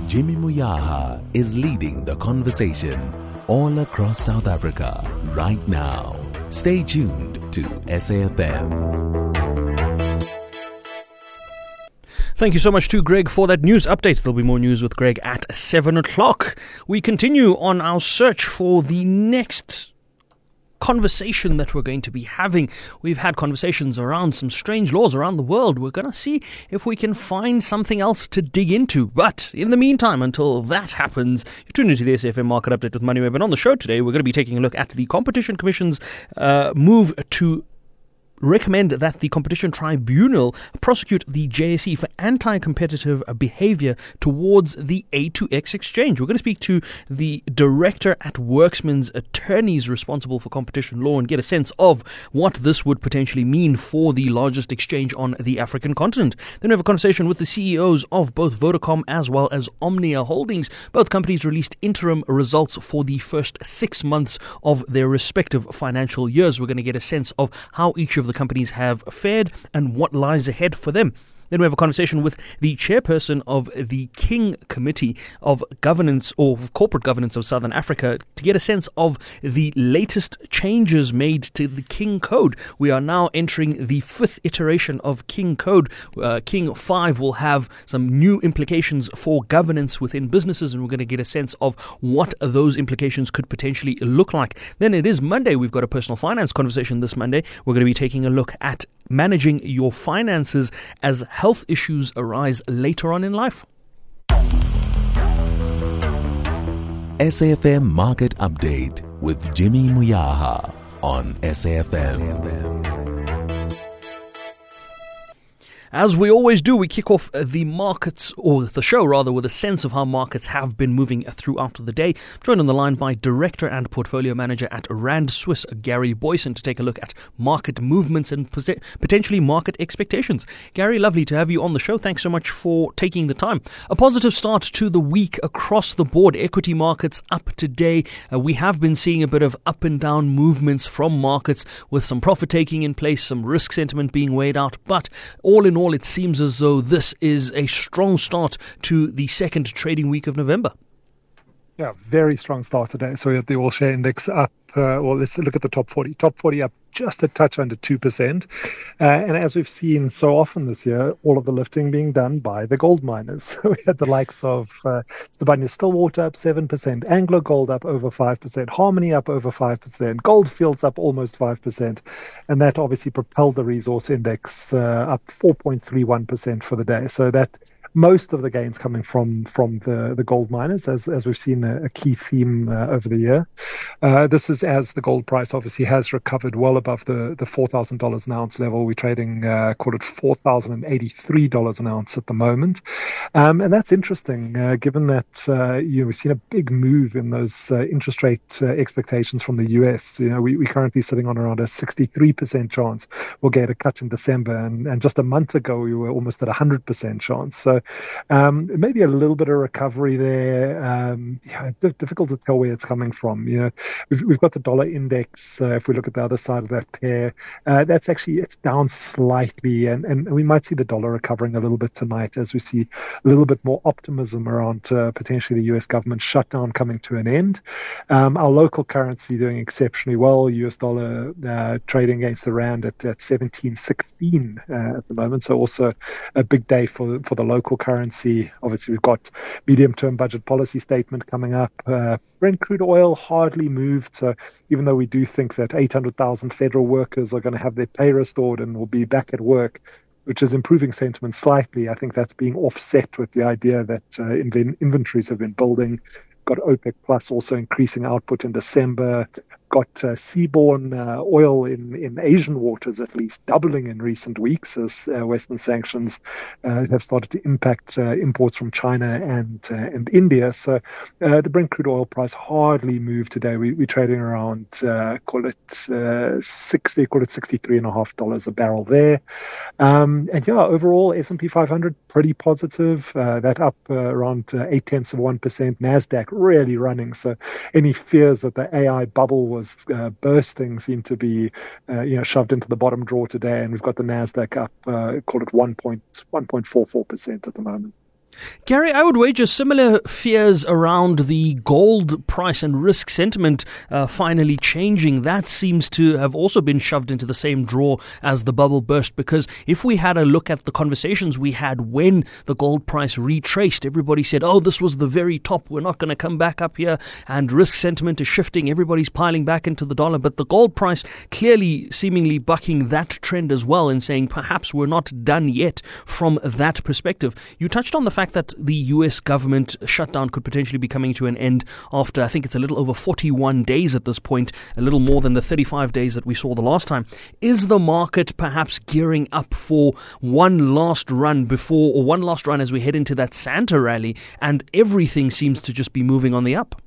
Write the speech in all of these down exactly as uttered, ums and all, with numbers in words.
Jimmy Muyaha is leading the conversation all across South Africa right now. Stay tuned to S A F M. Thank you so much to Greg for that news update. There'll be more news with Greg at seven o'clock. We continue on our search for the next conversation that we're going to be having. We've had conversations around some strange laws around the world. We're going to see if we can find something else to dig into. But in the meantime, until that happens, you're tuned into the S A F M Market Update with Moneyweb. And on the show today, we're going to be taking a look at the Competition Commission's uh, move to recommend that the Competition Tribunal prosecute the J S E for anti-competitive behavior towards the A two X exchange. We're going to speak to the director at Worksman's attorneys responsible for competition law and get a sense of what this would potentially mean for the largest exchange on the African continent. Then we have a conversation with the C E Os of both Vodacom as well as Omnia Holdings. Both companies released interim results for the first six months of their respective financial years. We're going to get a sense of how each of the companies have fared and what lies ahead for them. Then we have a conversation with the chairperson of the King Committee of Governance or Corporate Governance of Southern Africa to get a sense of the latest changes made to the King Code. We are now entering the fifth iteration of King Code. Uh, King five will have some new implications for governance within businesses, and we're going to get a sense of what those implications could potentially look like. Then it is Monday. We've got a personal finance conversation this Monday. We're going to be taking a look at managing your finances as health issues arise later on in life. S A F M Market Update with Jimmy Muyaha on S A F M. As we always do, we kick off the markets, or the show rather, with a sense of how markets have been moving throughout the day. I'm joined on the line by Director and Portfolio Manager at Rand Swiss, Gary Boyson, to take a look at market movements and potentially market expectations. Gary, lovely to have you on the show. Thanks so much for taking the time. A positive start to the week across the board. Equity markets up today. Uh, we have been seeing a bit of up and down movements from markets with some profit taking in place, some risk sentiment being weighed out, but all in all, it seems as though this is a strong start to the second trading week of November. Yeah, very strong start today. So we have the All Share Index up, uh, well, let's look at the top forty. Top forty up just a touch under two percent. Uh, and as we've seen so often this year, all of the lifting being done by the gold miners. So we had the likes of uh, Sibanye-Stillwater up seven percent, Anglo Gold up over five percent, Harmony up over five percent, Goldfields up almost five percent. And that obviously propelled the resource index uh, up four point three one percent for the day. So that most of the gains coming from from the, the gold miners, as as we've seen a, a key theme uh, over the year. Uh, this is as the gold price obviously has recovered well above the, the four thousand dollars an ounce level. We're trading, uh, call it four thousand eighty-three dollars an ounce at the moment. Um, and that's interesting, uh, given that uh, you know, we've seen a big move in those uh, interest rate uh, expectations from the U S. You know, we, we're currently sitting on around a sixty-three percent chance we'll get a cut in December. And, and just a month ago, we were almost at a one hundred percent chance. So Um, maybe a little bit of recovery there. Um, yeah, d- difficult to tell where it's coming from. You know, we've, we've got the dollar index. Uh, if we look at the other side of that pair, uh, that's actually it's down slightly, and, and we might see the dollar recovering a little bit tonight as we see a little bit more optimism around uh, potentially the U S government shutdown coming to an end. Um, our local currency doing exceptionally well. U S dollar uh, trading against the rand at, at seventeen sixteen uh, at the moment. So also a big day for for the local currency. Obviously, we've got medium-term budget policy statement coming up. Uh, Brent crude oil hardly moved. So even though we do think that eight hundred thousand federal workers are going to have their pay restored and will be back at work, which is improving sentiment slightly, I think that's being offset with the idea that uh, inv- inventories have been building. Got OPEC Plus also increasing output in December. Got uh, seaborne uh, oil in, in Asian waters at least doubling in recent weeks as uh, Western sanctions uh, have started to impact uh, imports from China and uh, and India. So uh, the Brent crude oil price hardly moved today. We, we're trading around, uh, call it uh, sixty, call it sixty-three and a half dollars a barrel there. Um, and yeah, overall S and P five hundred pretty positive. Uh, that up uh, around uh, eight tenths of one percent. Nasdaq really running. So any fears that the A I bubble was uh, bursting seem to be, uh, you know, shoved into the bottom drawer today, and we've got the Nasdaq up, uh, call it one point one point four four percent at the moment. Gary, I would wager similar fears around the gold price and risk sentiment uh, finally changing. That seems to have also been shoved into the same drawer as the bubble burst, because if we had a look at the conversations we had when the gold price retraced, everybody said, oh, this was the very top. We're not going to come back up here. And risk sentiment is shifting. Everybody's piling back into the dollar. But the gold price clearly seemingly bucking that trend as well and saying perhaps we're not done yet from that perspective. You touched on the fact that the U S government shutdown could potentially be coming to an end after, I think it's a little over forty-one days at this point, a little more than the thirty-five days that we saw the last time. Is the market perhaps gearing up for one last run before, or one last run as we head into that Santa rally, and everything seems to just be moving on the up?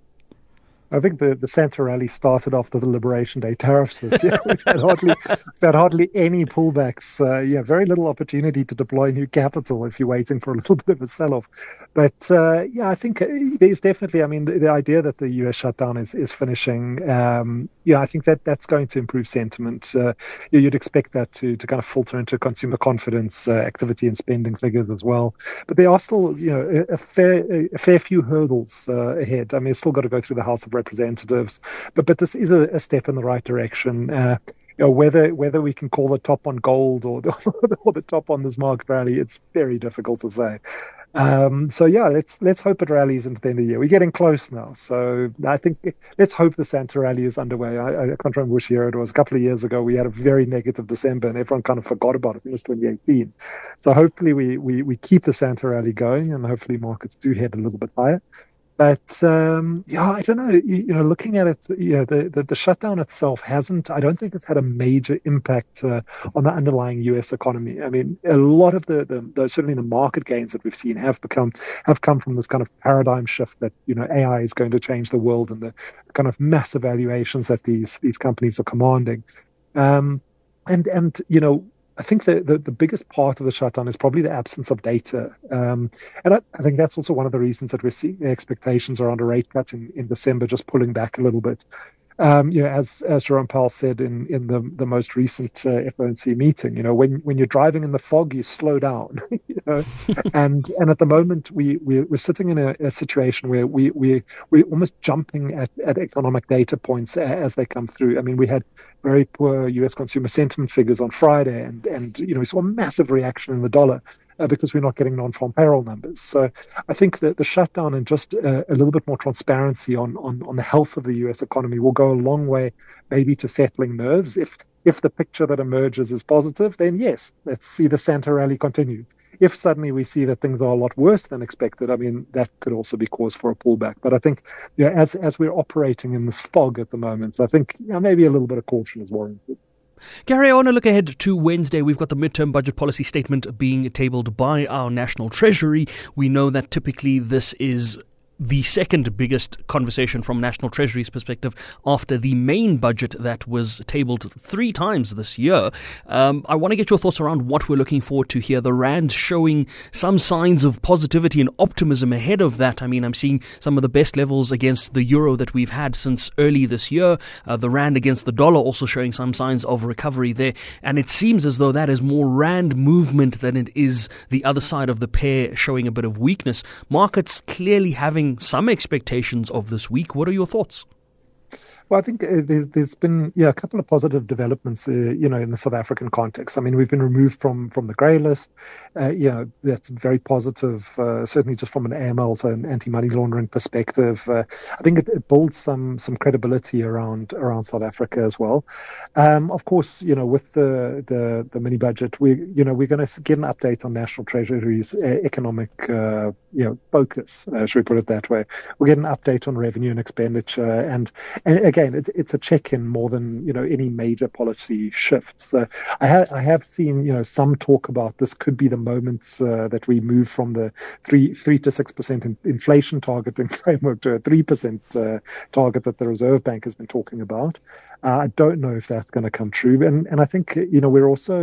I think the, the Santa rally started after the Liberation Day tariffs this year. We've had hardly, we've had hardly any pullbacks. Uh, yeah, very little opportunity to deploy new capital if you're waiting for a little bit of a sell-off. But uh, yeah, I think there's definitely, I mean, the, the idea that the U S shutdown is, is finishing, um, yeah, I think that that's going to improve sentiment. Uh, you'd expect that to, to kind of filter into consumer confidence, uh, activity and spending figures as well. But there are still, you know, a, a fair a fair few hurdles uh, ahead. I mean, it's still got to go through the House of Representatives, but but this is a, a step in the right direction. Uh, you know, whether whether we can call the top on gold or the, or the top on this market rally, it's very difficult to say. Um, so yeah, let's let's hope it rallies into the end of the year. We're getting close now, so I think let's hope the Santa rally is underway. I, I can't remember which year it was. A couple of years ago, we had a very negative December, and everyone kind of forgot about it. It was twenty eighteen. So hopefully, we we we keep the Santa rally going, and hopefully markets do head a little bit higher. But um, yeah, I don't know. You, you know, looking at it, you know, the, the, the shutdown itself hasn't. I don't think it's had a major impact uh, on the underlying U S economy. I mean, a lot of the, the, the certainly the market gains that we've seen have become have come from this kind of paradigm shift that, you know, A I is going to change the world, and the kind of massive valuations that these these companies are commanding. Um, and and you know. I think the, the, the biggest part of the shutdown is probably the absence of data. Um, and I, I think that's also one of the reasons that we're seeing the expectations around a rate cut in, in December just pulling back a little bit. Um, you know, as as Jerome Powell said in, in the, the most recent uh, F O M C meeting, you know, when when you're driving in the fog, you slow down. you know, and and at the moment we we we're sitting in a, a situation where we we we're almost jumping at, at economic data points as they come through. I mean, we had very poor U S consumer sentiment figures on Friday, and and you know we saw a massive reaction in the dollar. Uh, because we're not getting non-farm payroll numbers. So I think that the shutdown and just uh, a little bit more transparency on, on, on the health of the U S economy will go a long way maybe to settling nerves. If if the picture that emerges is positive, then yes, let's see the Santa rally continue. If suddenly we see that things are a lot worse than expected, I mean, that could also be cause for a pullback. But I think you know, as, as we're operating in this fog at the moment, I think you know, maybe a little bit of caution is warranted. Gary, I want to look ahead to Wednesday. We've got the midterm budget policy statement being tabled by our National Treasury. We know that typically this is the second biggest conversation from National Treasury's perspective after the main budget that was tabled three times this year. Um, I want to get your thoughts around what we're looking forward to here. The Rand showing some signs of positivity and optimism ahead of that. I mean, I'm seeing some of the best levels against the euro that we've had since early this year. Uh, the Rand against the dollar also showing some signs of recovery there. And it seems as though that is more Rand movement than it is the other side of the pair showing a bit of weakness. Markets clearly having some expectations of this week. What are your thoughts? Well, I think uh, there's, there's been yeah a couple of positive developments, uh, you know, in the South African context. I mean, we've been removed from from the grey list. Uh, you know, that's very positive, uh, certainly just from an A M L, so an anti-money laundering perspective. Uh, I think it, it builds some some credibility around around South Africa as well. Um, of course, you know, with the the, the mini budget, we you know we're going to get an update on National Treasury's uh, economic uh, you know focus. Uh, should we put it that way? We'll get an update on revenue and expenditure, and and again. Again, it's it's a check-in more than you know any major policy shifts. So I have I have seen you know some talk about this could be the moment uh, that we move from the three three to six percent in, inflation targeting framework to a three percent uh, target that the Reserve Bank has been talking about. Uh, I don't know if that's going to come true, and and I think you know we're also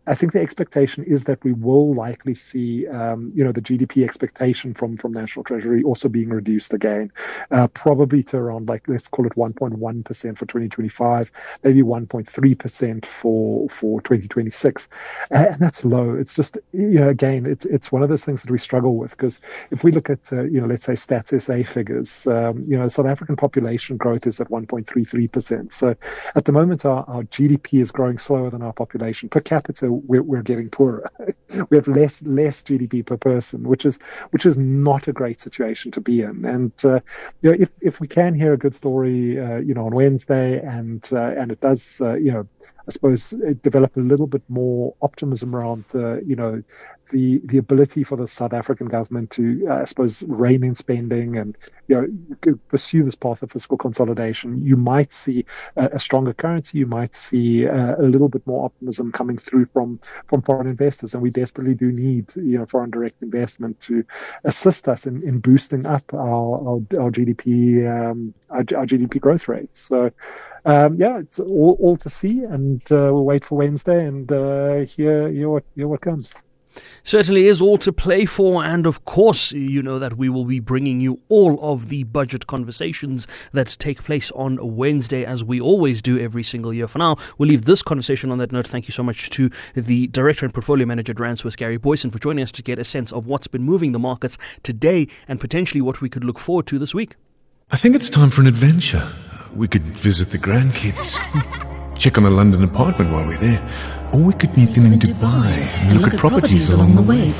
I think the expectation is that we will likely see, um, you know, the G D P expectation from, from National Treasury also being reduced again, uh, probably to around, like, let's call it one point one percent for twenty twenty-five, maybe one point three percent for for twenty twenty-six. Uh, and that's low. It's just, you know, again, it's it's one of those things that we struggle with, because if we look at, uh, you know, let's say Stats S A figures, um, you know, South African population growth is at one point three three percent. So at the moment, our, our G D P is growing slower than our population. Per capita, we're, we're getting poorer. We have less less G D P per person, which is which is not a great situation to be in. And uh, you know, if if we can hear a good story, uh, you know, on Wednesday, and uh, and it does, uh, you know, I suppose develop a little bit more optimism around, uh, you know, the the ability for the South African government to, uh, I suppose, rein in spending and, you know, pursue this path of fiscal consolidation. You might see a, a stronger currency. You might see uh, a little bit more optimism coming through from from foreign investors, and we desperately do need, you know, foreign direct investment to assist us in, in boosting up our our, our G D P um, our, our G D P growth rates. So. Um, yeah, it's all, all to see, and uh, we'll wait for Wednesday and uh, hear, hear, what, hear what comes. Certainly is all to play for, and of course, you know that we will be bringing you all of the budget conversations that take place on Wednesday, as we always do every single year. For now, we'll leave this conversation on that note. Thank you so much to the Director and Portfolio Manager at Rand Swiss, Gary Boyson, for joining us to get a sense of what's been moving the markets today and potentially what we could look forward to this week. I think it's time for an adventure. We could visit the grandkids, check on a London apartment while we're there, or we could meet them in Dubai and look, look at, at properties, properties along the way.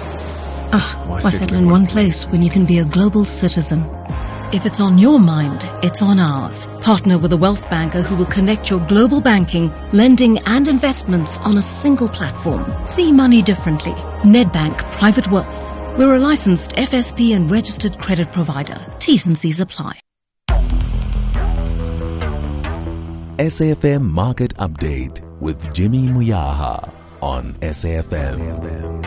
Ah, why settle in one place when you can be a global citizen? If it's on your mind, it's on ours. Partner with a wealth banker who will connect your global banking, lending and investments on a single platform. See money differently. Nedbank Private Wealth. We're a licensed F S P and registered credit provider. T's and C's apply. S A F M Market Update with Jimmy Muyaha on S A F M.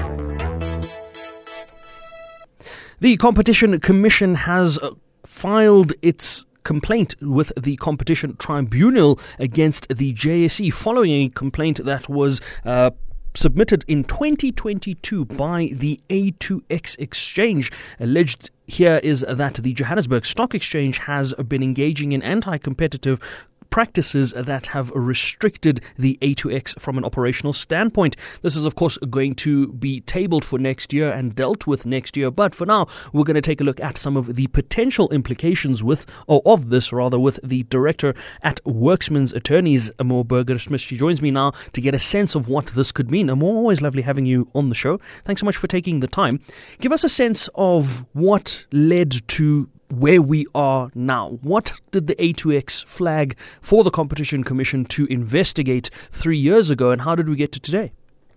The Competition Commission has filed its complaint with the Competition Tribunal against the J S E following a complaint that was uh, submitted in twenty twenty-two by the A two X exchange. Alleged here is that the Johannesburg Stock Exchange has been engaging in anti-competitive practices that have restricted the A two X from an operational standpoint. This is, of course, going to be tabled for next year and dealt with next year. But for now, we're going to take a look at some of the potential implications with, or of this rather, with the director at Worksman's Attorneys, Amor Burger-Smith. She joins me now to get a sense of what this could mean. Amor, always lovely having you on the show. Thanks so much for taking the time. Give us a sense of what led to where we are now. What did the A two X flag for the Competition Commission to investigate three years ago, and how did we get to today?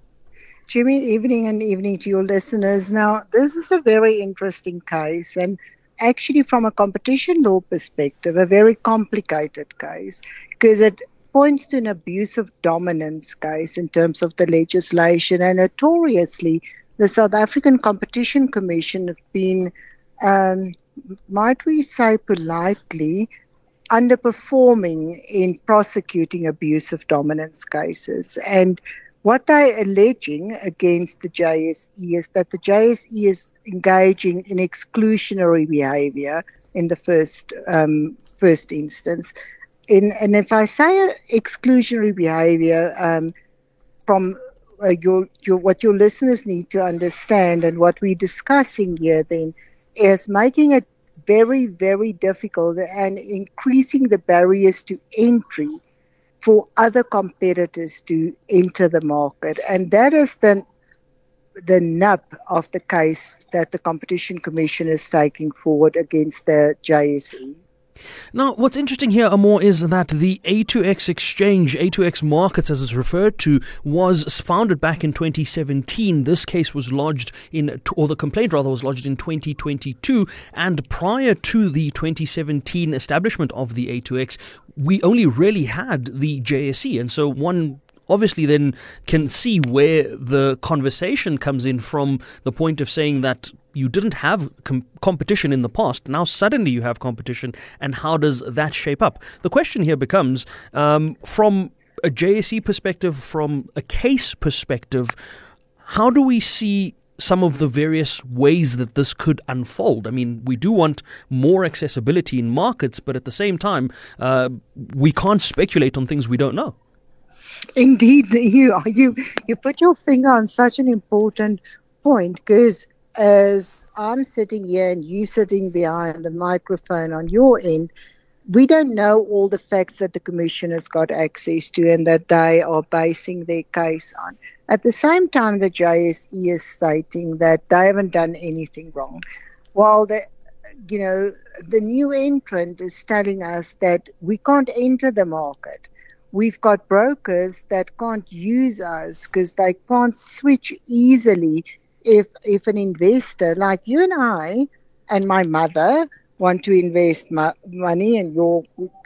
Jimmy, evening and evening to your listeners. Now, this is a very interesting case, and actually from a competition law perspective, a very complicated case, because it points to an abuse of dominance case in terms of the legislation, and notoriously, the South African Competition Commission have been um, might we say politely, underperforming in prosecuting abuse of dominance cases. And what they're alleging against the J S E is that the J S E is engaging in exclusionary behavior in the first um, first instance. In, and if I say exclusionary behavior, um, from uh, your, your what your listeners need to understand, and what we're discussing here then, is making it very, very difficult and increasing the barriers to entry for other competitors to enter the market. And that is the, the nub of the case that the Competition Commission is taking forward against the J S E. Now, what's interesting here, Amor, is that the A two X exchange, A two X Markets as it's referred to, was founded back in twenty seventeen. This case was lodged in, or the complaint rather was lodged in twenty twenty-two. And prior to the twenty seventeen establishment of the A two X, we only really had the J S E. And so one obviously then can see where the conversation comes in from the point of saying that you didn't have com- competition in the past. Now suddenly you have competition, and how does that shape up? The question here becomes, um, from a J S E perspective, from a case perspective, how do we see some of the various ways that this could unfold? I mean, we do want more accessibility in markets, but at the same time, uh, we can't speculate on things we don't know. Indeed, you you you put your finger on such an important point, because as I'm sitting here and you sitting behind the microphone on your end, we don't know all the facts that the Commission has got access to and that they are basing their case on. At the same time, the J S E is stating that they haven't done anything wrong, while the you know the new entrant is telling us that we can't enter the market. We've got brokers that can't use us because they can't switch easily. If if an investor like you and I and my mother want to invest mo- money, and your,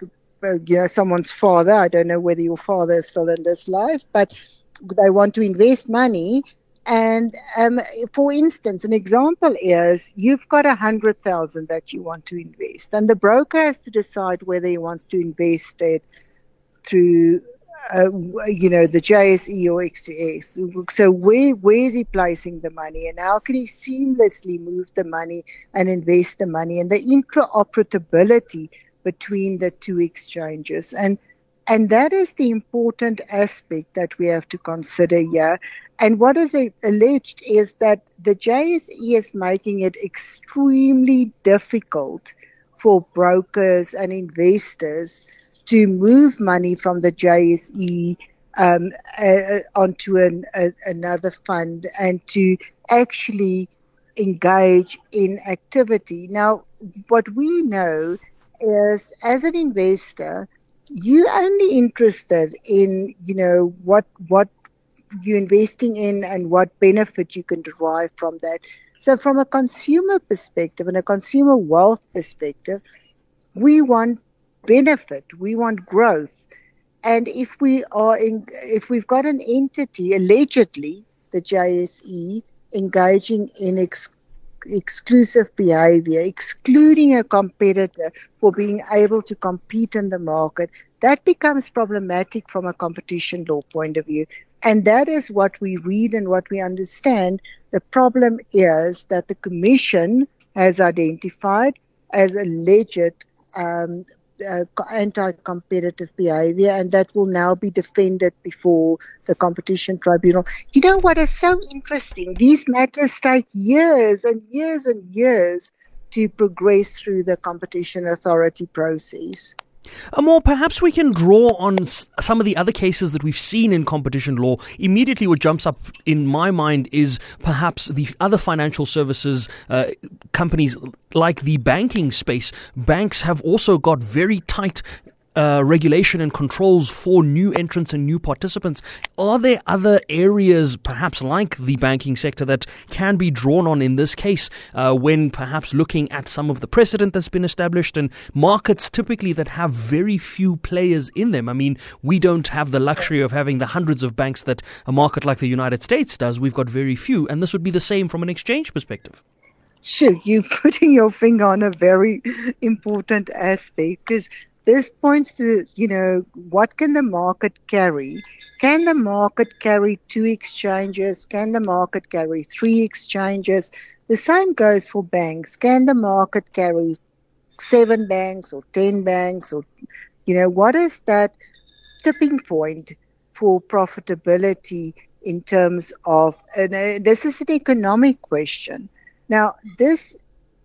you know, someone's father, I don't know whether your father is still in this life, but they want to invest money. And um, for instance, an example is you've got a hundred thousand that you want to invest, and the broker has to decide whether he wants to invest it through, uh, you know, the J S E or X two S. So where where is he placing the money, and how can he seamlessly move the money and invest the money, and the interoperability between the two exchanges. And and that is the important aspect that we have to consider here. And what is alleged is that the J S E is making it extremely difficult for brokers and investors to move money from the J S E um, uh, onto an, a, another fund and to actually engage in activity. Now, what we know is, as an investor, you're only interested in, you know, what what you're investing in and what benefit you can derive from that. So from a consumer perspective and a consumer wealth perspective, we want benefit, we want growth. And if we are in, if we've got an entity, allegedly the J S E, engaging in ex, exclusive behavior, excluding a competitor for being able to compete in the market, that becomes problematic from a competition law point of view. And that is what we read and what we understand. The problem is that the Commission has identified as alleged um, uh, anti-competitive behavior, and that will now be defended before the Competition Tribunal. You know what is so interesting? These matters take years and years and years to progress through the Competition Authority process. Amor, perhaps we can draw on s- some of the other cases that we've seen in competition law. Immediately what jumps up in my mind is perhaps the other financial services uh, companies like the banking space. Banks have also got very tight Uh, regulation and controls for new entrants and new participants. Are there other areas, perhaps like the banking sector, that can be drawn on in this case uh, when perhaps looking at some of the precedent that's been established and markets typically that have very few players in them? I mean, we don't have the luxury of having the hundreds of banks that a market like the United States does. We've got very few, and this would be the same from an exchange perspective. Sure, you're putting your finger on a very important aspect, because this points to, you know, what can the market carry? Can the market carry two exchanges? Can the market carry three exchanges? The same goes for banks. Can the market carry seven banks or ten banks? Or, you know, what is that tipping point for profitability in terms of, and uh, this is an economic question. Now, this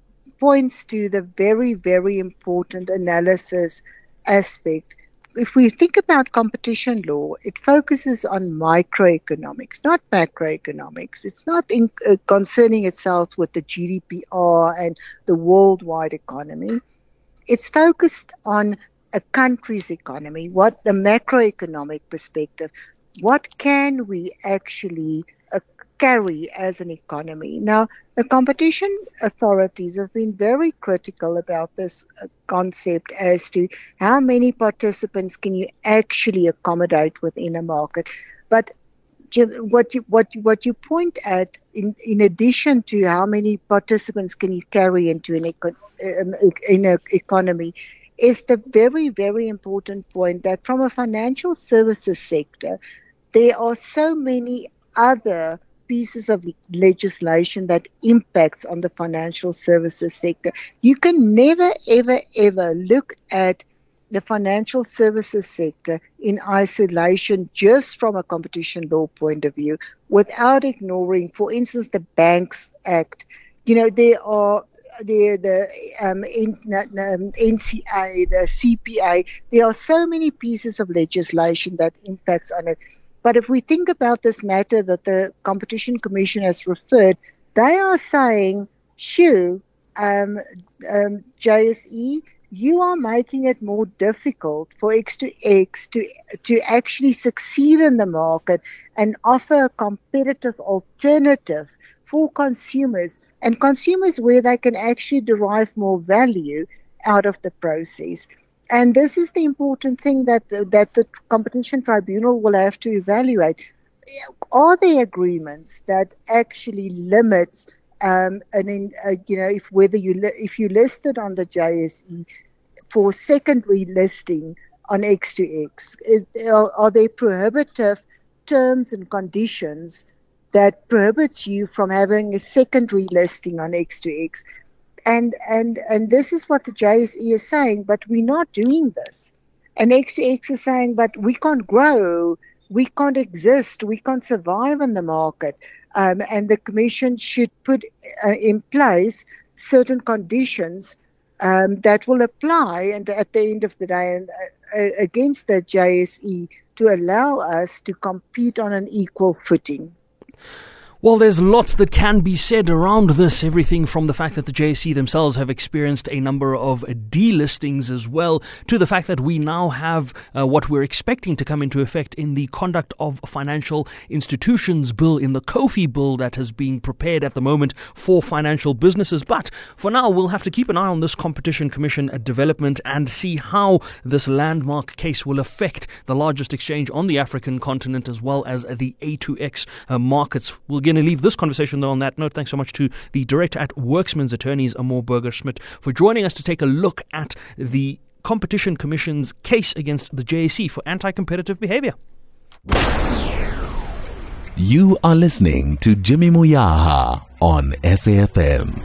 points to the very, very important analysis aspect. If we think about competition law, it focuses on microeconomics, not macroeconomics. It's not in, uh, concerning itself with the G D P R and the worldwide economy. It's focused on a country's economy, what the macroeconomic perspective, what can we actually uh, carry as an economy. Now, the competition authorities have been very critical about this uh, concept as to how many participants can you actually accommodate within a market. But what you what you, what you point at, in, in addition to how many participants can you carry into an eco- in an economy, is the very, very important point that from a financial services sector, there are so many other pieces of legislation that impacts on the financial services sector. You can never, ever, ever look at the financial services sector in isolation just from a competition law point of view without ignoring, for instance, the Banks Act. You know, there are the the um, N C A, the C P A. There are so many pieces of legislation that impacts on it. But if we think about this matter that the Competition Commission has referred, they are saying, shoo, um, um, J S E, you are making it more difficult for X two X to, to actually succeed in the market and offer a competitive alternative for consumers, and consumers where they can actually derive more value out of the process. And this is the important thing that the, that the Competition Tribunal will have to evaluate. Are there agreements that actually limits um, an in, uh, you know, if whether you li- if you listed on the J S E for secondary listing on X two X, is are, are there prohibitive terms and conditions that prohibits you from having a secondary listing on X two X? And and and this is what the J S E is saying, but we're not doing this. And X two X is saying, but we can't grow, we can't exist, we can't survive in the market. Um, and the Commission should put uh, in place certain conditions um, that will apply, and at the end of the day, and, uh, against the J S E to allow us to compete on an equal footing. Well, there's lots that can be said around this, everything from the fact that the J S E themselves have experienced a number of delistings as well, to the fact that we now have uh, what we're expecting to come into effect in the Conduct of Financial Institutions Bill, in the COFI bill that has been prepared at the moment for financial businesses. But for now, we'll have to keep an eye on this Competition Commission development and see how this landmark case will affect the largest exchange on the African continent as well as the A two X uh, markets. We'll going to leave this conversation though on that note. Thanks so much to the director at Worksman's Attorneys, Amor Burger-Smit, for joining us to take a look at the Competition Commission's case against the J S E for anti-competitive behavior. You are listening to Jimmy Moyaha on S A F M.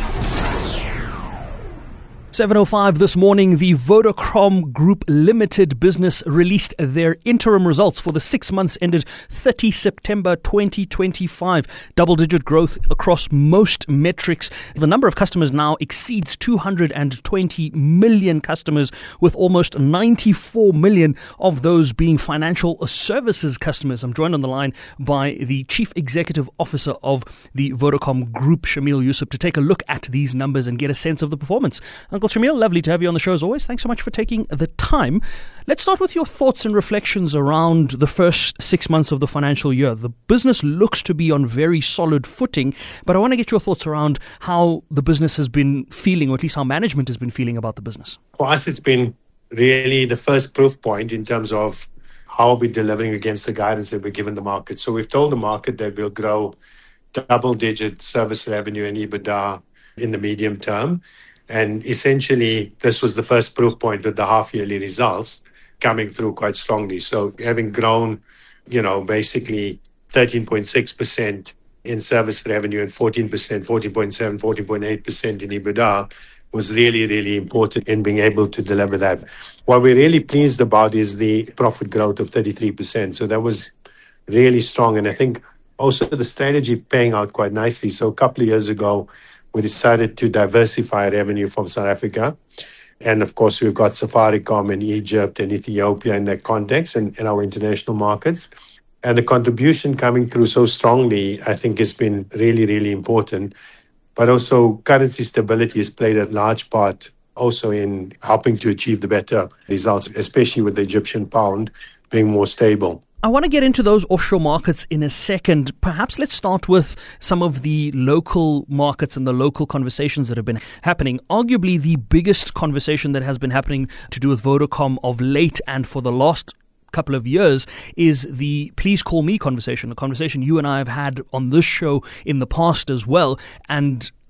seven oh five this morning, the Vodacom Group Limited business released their interim results for the six months ended thirtieth September twenty twenty-five. Double-digit growth across most metrics. The number of customers now exceeds two hundred twenty million customers, with almost ninety-four million of those being financial services customers. I'm joined on the line by the Chief Executive Officer of the Vodacom Group, Shamil Yusuf, to take a look at these numbers and get a sense of the performance. Uncle Shamil, lovely to have you on the show as always. Thanks so much for taking the time. Let's start with your thoughts and reflections around the first six months of the financial year. The business looks to be on very solid footing, but I want to get your thoughts around how the business has been feeling, or at least how management has been feeling about the business. For us, it's been really the first proof point in terms of how we're delivering against the guidance that we've given the market. So we've told the market that we'll grow double-digit service revenue and EBITDA in the medium term. And essentially, this was the first proof point with the half-yearly results coming through quite strongly. So having grown, you know, basically thirteen point six percent in service revenue and fourteen percent, fourteen point seven, fourteen point eight percent in EBITDA was really, really important in being able to deliver that. What we're really pleased about is the profit growth of thirty-three percent. So that was really strong. And I think also the strategy paying out quite nicely. So a couple of years ago, we decided to diversify revenue from South Africa. And of course, we've got Safaricom in Egypt and Ethiopia in that context and in our international markets. And the contribution coming through so strongly, I think, has been really, really important. But also currency stability has played a large part also in helping to achieve the better results, especially with the Egyptian pound being more stable. I want to get into those offshore markets in a second. Perhaps let's start with some of the local markets and the local conversations that have been happening. Arguably the biggest conversation that has been happening to do with Vodacom of late and for the last couple of years is the Please Call Me conversation, a conversation you and I have had on this show in the past as well. And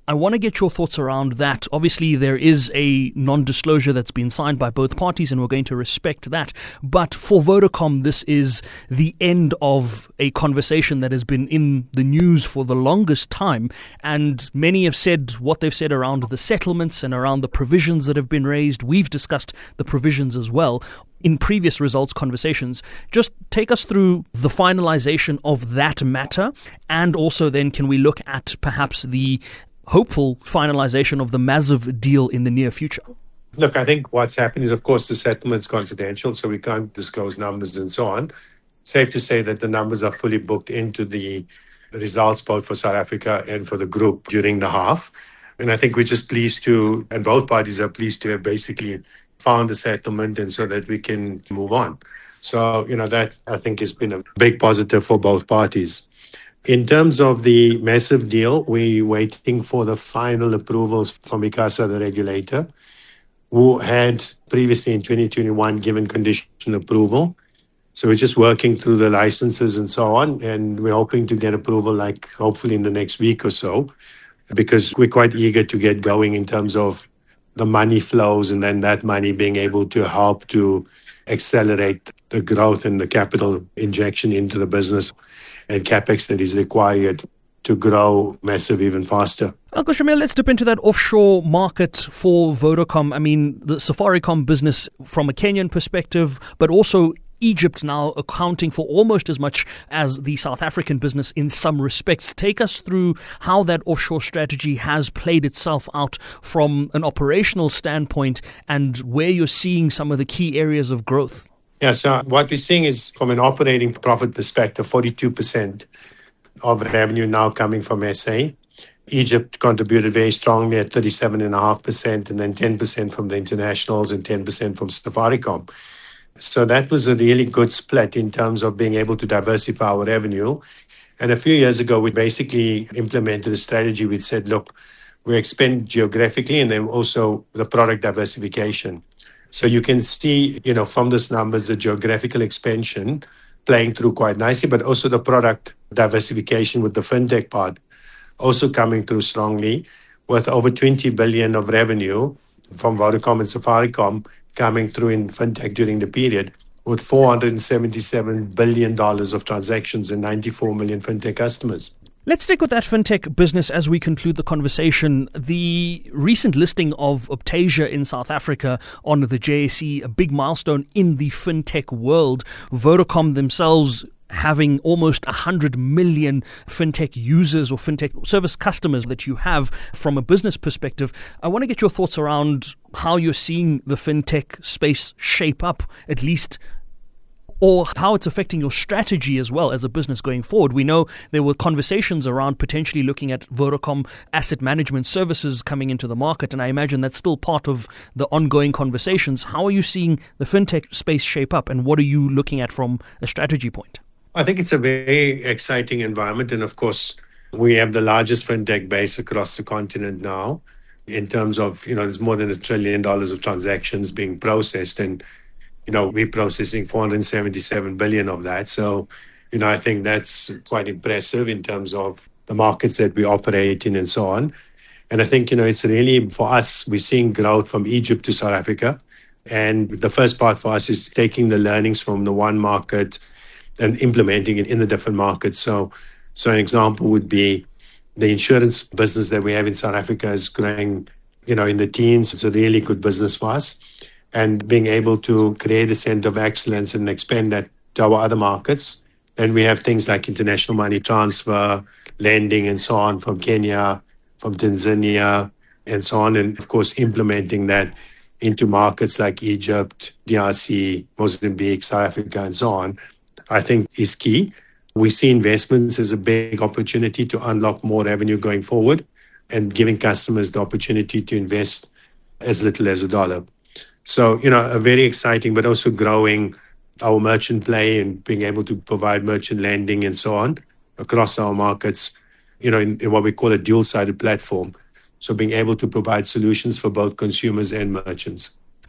I want to get your thoughts around that. Obviously, there is a non-disclosure that's been signed by both parties, and we're going to respect that. But for Vodacom, this is the end of a conversation that has been in the news for the longest time. And many have said what they've said around the settlements and around the provisions that have been raised. We've discussed the provisions as well in previous results conversations. Just take us through the finalization of that matter, and also then can we look at perhaps the hopeful finalization of the massive deal in the near future? Look, I think what's happened is, of course, the settlement's confidential, so we can't disclose numbers and so on. Safe to say that the numbers are fully booked into the results both for South Africa and for the group during the half. And I think we're just pleased to, and both parties are pleased to have basically found a settlement, and so that we can move on. So, you know, that I think has been a big positive for both parties. In terms of the massive deal, we're waiting for the final approvals from ICASA, the regulator, who had previously in twenty twenty-one given conditional approval. So we're just working through the licenses and so on, and we're hoping to get approval like hopefully in the next week or so, because we're quite eager to get going in terms of the money flows, and then that money being able to help to accelerate the growth and the capital injection into the business and capex that is required to grow massive even faster. Uncle Shamil, let's dip into that offshore market for Vodacom. I mean, the Safaricom business from a Kenyan perspective, but also Egypt now accounting for almost as much as the South African business in some respects. Take us through how that offshore strategy has played itself out from an operational standpoint, and where you're seeing some of the key areas of growth. Yeah, so what we're seeing is, from an operating profit perspective, forty-two percent of revenue now coming from S A. Egypt contributed very strongly at thirty-seven point five percent, and then ten percent from the internationals and ten percent from Safaricom. So that was a really good split in terms of being able to diversify our revenue. And a few years ago, we basically implemented a strategy. We said, look, we expand geographically and then also the product diversification. So you can see, you know, from these numbers, the geographical expansion playing through quite nicely, but also the product diversification with the fintech part also coming through strongly, with over twenty billion of revenue from Vodacom and Safaricom coming through in fintech during the period, with four hundred seventy-seven billion dollars of transactions and ninety-four million fintech customers. Let's stick with that fintech business as we conclude the conversation. The recent listing of Optasia in South Africa on the J S E, a big milestone in the fintech world. Vodacom themselves having almost one hundred million fintech users or fintech service customers that you have from a business perspective. I want to get your thoughts around how you're seeing the fintech space shape up, at least, or how it's affecting your strategy as well as a business going forward. We know there were conversations around potentially looking at Vodacom asset management services coming into the market, and I imagine that's still part of the ongoing conversations. How are you seeing the fintech space shape up, and what are you looking at from a strategy point? I think it's a very exciting environment, and of course, we have the largest fintech base across the continent now, in terms of, you know, there's more than a trillion dollars of transactions being processed, and you know, we're processing four hundred seventy-seven billion of that. So, you know, I think that's quite impressive in terms of the markets that we operate in and so on. And I think, you know, it's really, for us, we're seeing growth from Egypt to South Africa. And the first part for us is taking the learnings from the one market and implementing it in the different markets. So, so an example would be the insurance business that we have in South Africa is growing, you know, in the teens. It's a really good business for us. And being able to create a center of excellence and expand that to our other markets. And we have things like international money transfer, lending, and so on from Kenya, from Tanzania, and so on. And of course, implementing that into markets like Egypt, D R C, Mozambique, South Africa, and so on, I think is key. We see investments as a big opportunity to unlock more revenue going forward, and giving customers the opportunity to invest as little as a dollar. So, you know, a very exciting, but also growing our merchant play and being able to provide merchant lending and so on across our markets, you know, in, in what we call a dual-sided platform. So being able to provide solutions for both consumers and merchants.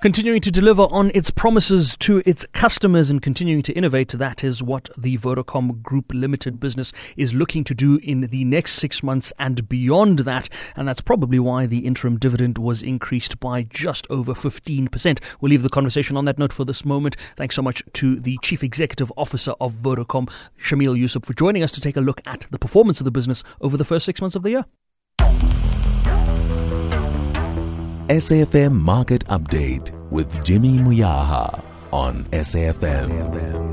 Continuing to deliver on its promises to its customers and continuing to innovate, that is what the Vodacom Group Limited business is looking to do in the next six months and beyond that. And that's probably why the interim dividend was increased by just over fifteen percent. We'll leave the conversation on that note for this moment. Thanks so much to the Chief Executive Officer of Vodacom, Shameel Yusuf, for joining us to take a look at the performance of the business over the first six months of the year. S A F M Market Update with Jimmy Muyaha on S A F M.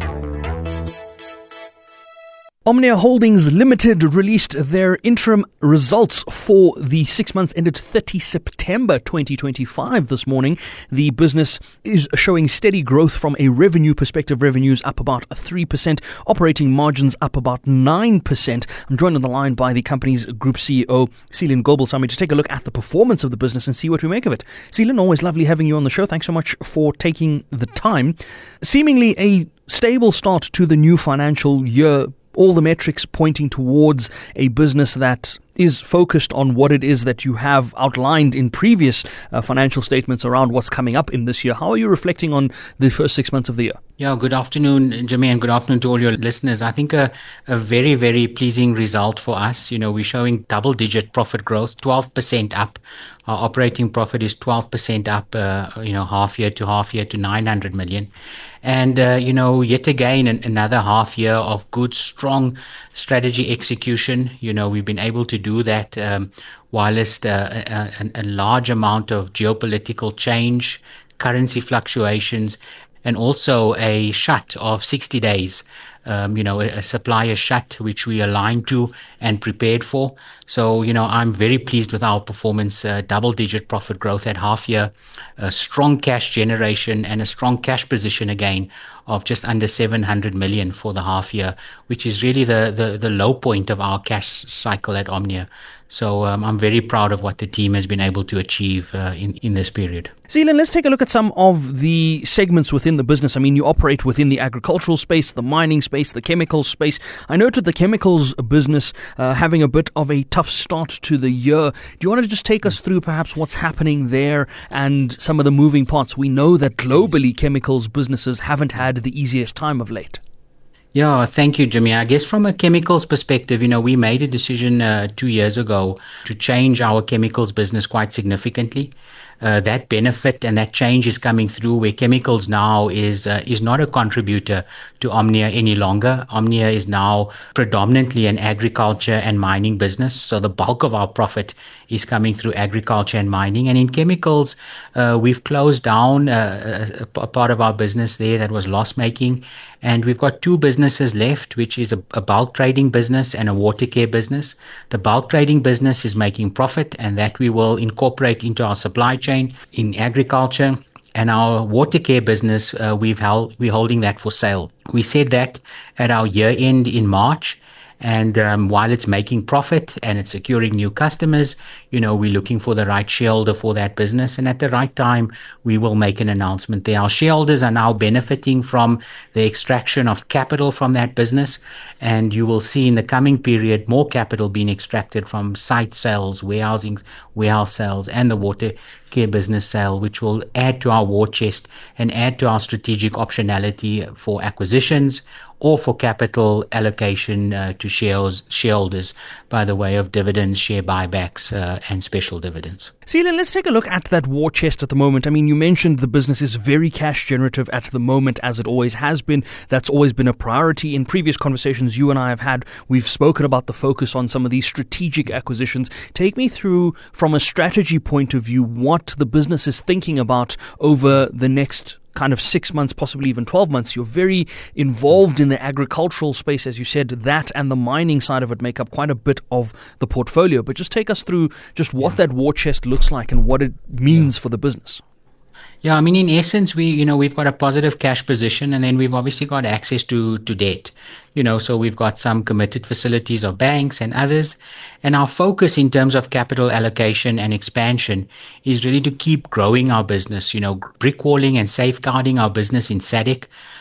Omnia Holdings Limited released their interim results for the six months ended thirtieth September twenty twenty-five this morning. The business is showing steady growth from a revenue perspective. Revenues up about three percent, operating margins up about nine percent. I'm joined on the line by the company's Group C E O, Seelan Gobelsamy, to take a look at the performance of the business and see what we make of it. Seelan, always lovely having you on the show. Thanks so much for taking the time. Seemingly a stable start to the new financial year. All the metrics pointing towards a business that is focused on what it is that you have outlined in previous uh, financial statements around what's coming up in this year. How are you reflecting on the first six months of the year? Yeah, good afternoon, Jimmy, and good afternoon to all your listeners. I think a, a very, very pleasing result for us. You know, we're showing double-digit profit growth, twelve percent up. Our operating profit is twelve percent up, uh, you know, half year to half year to nine hundred million. And, uh, you know, yet again, an, another half year of good, strong strategy execution. You know, we've been able to do that um, whilst uh, a, a large amount of geopolitical change, currency fluctuations, and also a shut of sixty days. Um, you know, a, a supplier shut, which we aligned to and prepared for. So, you know, I'm very pleased with our performance, uh, double-digit profit growth at half year, a strong cash generation and a strong cash position again of just under seven hundred million for the half year, which is really the, the, the low point of our cash cycle at Omnia. So um, I'm very proud of what the team has been able to achieve uh, in, in this period. Seelan, let's take a look at some of the segments within the business. I mean, you operate within the agricultural space, the mining space, the chemicals space. I noted the chemicals business uh, having a bit of a tough start to the year. Do you want to just take us through perhaps what's happening there and some of the moving parts? We know that globally chemicals businesses haven't had the easiest time of late. Yeah, thank you, Jimmy. I guess from a chemicals perspective, you know, we made a decision uh, two years ago to change our chemicals business quite significantly. Uh, that benefit and that change is coming through where chemicals now is uh, is not a contributor to Omnia any longer. Omnia is now predominantly an agriculture and mining business. So the bulk of our profit is coming through agriculture and mining. And in chemicals, uh, we've closed down uh, a, a part of our business there that was loss-making. And we've got two businesses left, which is a, a bulk trading business and a water care business. The bulk trading business is making profit, and that we will incorporate into our supply chain in agriculture. And our water care business, uh, we've held, we're holding that for sale. We said that at our year end in March. And um, while it's making profit and it's securing new customers, you know, we're looking for the right shareholder for that business. And at the right time, we will make an announcement there. Our shareholders are now benefiting from the extraction of capital from that business. And you will see in the coming period more capital being extracted from site sales, warehousing, warehouse sales, and the water care business sale, which will add to our war chest and add to our strategic optionality for acquisitions or for capital allocation uh, to shares, shareholders by the way of dividends, share buybacks, uh, and special dividends. Seelan, let's take a look at that war chest at the moment. I mean, you mentioned the business is very cash generative at the moment, as it always has been. That's always been a priority. In previous conversations you and I have had, we've spoken about the focus on some of these strategic acquisitions. Take me through, from a strategy point of view, what the business is thinking about over the next kind of six months, possibly even twelve months. You're very involved in the agricultural space, as you said. That and the mining side of it make up quite a bit of the portfolio. But just take us through just what yeah. that war chest looks like and what it means yeah. for the business. Yeah, I mean, in essence, we, you know, we've got a positive cash position, and then we've obviously got access to, to debt, you know, so we've got some committed facilities of banks and others. And our focus in terms of capital allocation and expansion is really to keep growing our business, you know, brick walling and safeguarding our business in S A D C.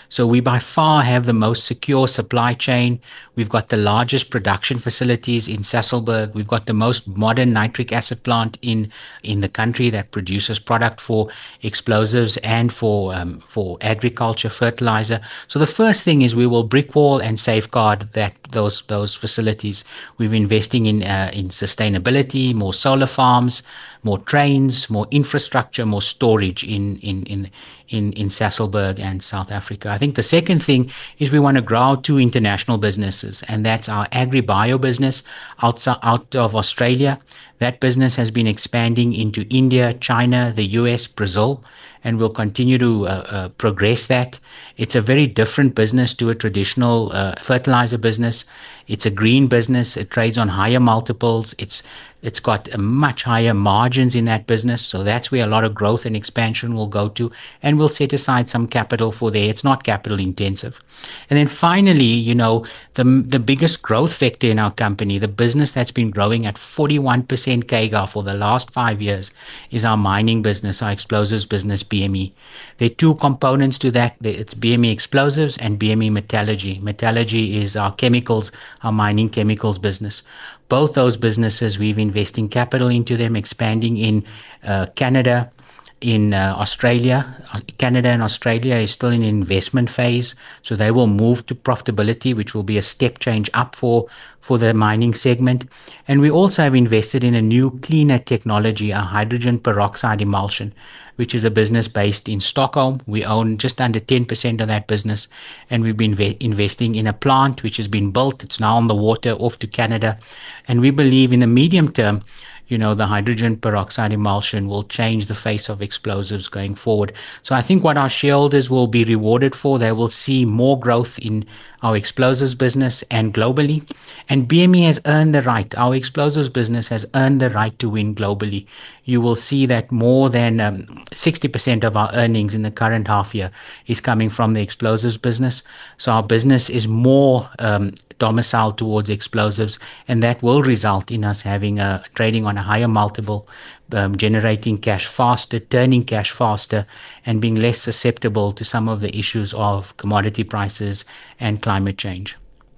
So we by far have the most secure supply chain. We've got the largest production facilities in Sasolburg. We've got the most modern nitric acid plant in in the country that produces product for explosives and for um, for agriculture, fertilizer. So the first thing is we will brick wall and safeguard that those those facilities. We're investing in uh, in sustainability, more solar farms, more trains, more infrastructure, more storage in in in in, in Sasolburg and South Africa. I think the second thing is we want to grow two international businesses, and that's our agri-bio business outside, out of Australia. That business has been expanding into India, China, the U S, Brazil, and we'll continue to uh, uh, progress that. It's a very different business to a traditional uh, fertilizer business. It's a green business. It trades on higher multiples. It's It's got a much higher margins in that business. So that's where a lot of growth and expansion will go to. And we'll set aside some capital for there. It's not capital intensive. And then finally, you know, the the biggest growth vector in our company, the business that's been growing at forty-one percent C A G R for the last five years, is our mining business, our explosives business, B M E. There are two components to that. It's B M E Explosives and B M E Metallurgy. Metallurgy is our chemicals, our mining chemicals business. Both those businesses, we've investing capital into them, expanding in uh, Canada, in uh, Australia. Canada and Australia is still in investment phase, so they will move to profitability, which will be a step change up for, for the mining segment. And we also have invested in a new cleaner technology, a hydrogen peroxide emulsion, which is a business based in Stockholm. We own just under ten percent of that business, and we've been ve- investing in a plant which has been built. It's now on the water off to Canada, and we believe in the medium term, you know, the hydrogen peroxide emulsion will change the face of explosives going forward. So I think what our shareholders will be rewarded for, they will see more growth in our explosives business and globally. And B M E has earned the right. Our explosives business has earned the right to win globally. You will see that more than um, sixty percent of our earnings in the current half year is coming from the explosives business. So our business is more um, domiciled towards explosives, and that will result in us having a trading on a higher multiple, um, generating cash faster, turning cash faster, and being less susceptible to some of the issues of commodity prices and climate change.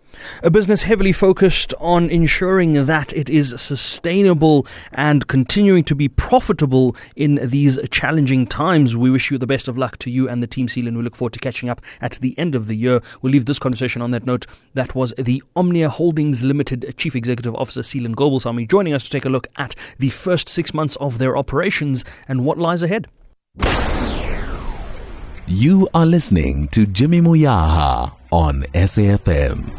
A business heavily focused on ensuring that it is sustainable and continuing to be profitable in these challenging times. We wish you the best of luck to you and the team, Seelan. We look forward to catching up at the end of the year. We'll leave this conversation on that note. That was the Omnia Holdings Limited Chief Executive Officer, Seelan Gobalsamy, joining us to take a look at the first six months of their operations and what lies ahead. You are listening to Jimmy Moyaha on S A F M.